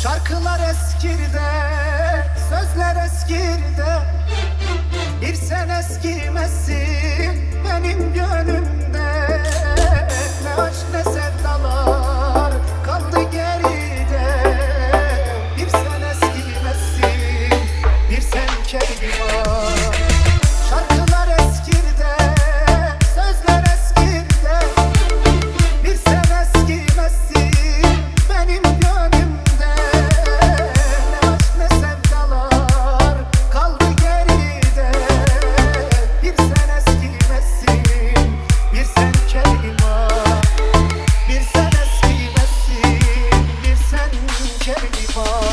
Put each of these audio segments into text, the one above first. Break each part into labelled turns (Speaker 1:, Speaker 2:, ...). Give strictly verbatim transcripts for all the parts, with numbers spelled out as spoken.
Speaker 1: Şarkılar eskirde, sözler eskirde. Bir sen eskimezsin benim gönlümde. Ne aşk ne sevdalar kaldı geride. Bir sen eskimezsin, bir sen Keriman. Şarkılar eskirde, sözler eskirde. Bir sen eskimezsin benim gönlümde. Ne aşk ne sevdalar kaldı geride. Bir sen eskimezsin, bir sen Keriman. Bir sen eskimezsin, bir sen Keriman.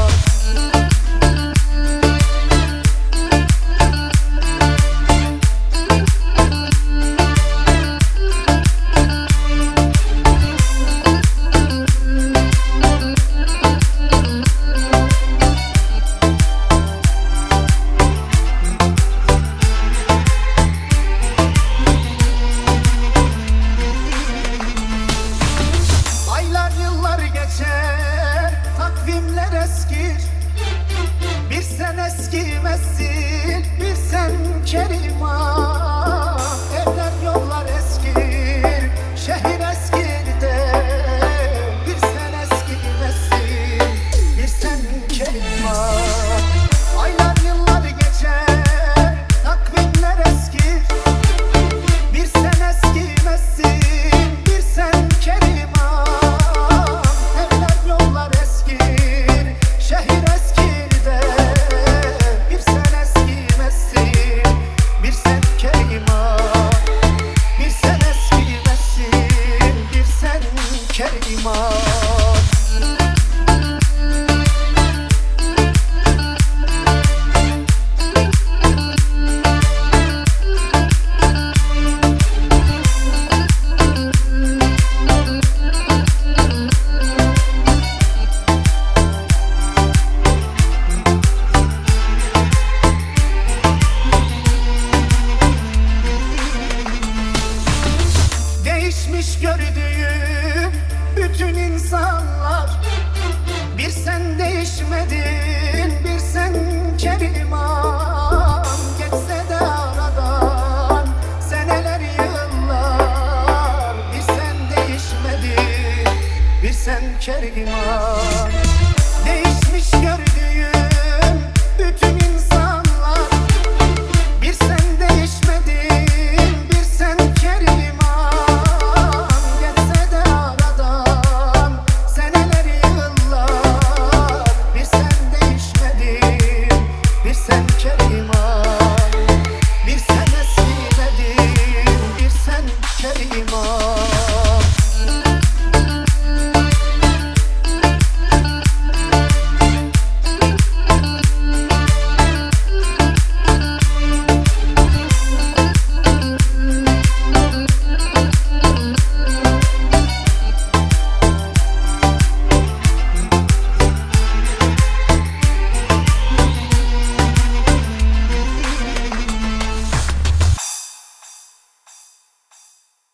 Speaker 1: Aylar yıllar geçer, takvimler eskir. Bir sen eskimezsin, bir sen Keriman. Evler yollar eskir, şehir eskir de. Bir sen eskimezsin, bir sen Keriman. Aylar yıllar geçer, takvimler eskir. Bir sen eskimezsin, bir sen Keriman. Evler yollar eskir, şehir eskir de. Bir sen eskimezsin, bir sen Keriman. Bir sen eskimezsin, bir sen Keriman. Değişmiş gördüğüm bütün insanlar. Bir sen değişmedin, bir sen Keriman. Geçse de aradan seneler yıllar. Bir sen değişmedin, bir sen Keriman. Değişmiş gördüğüm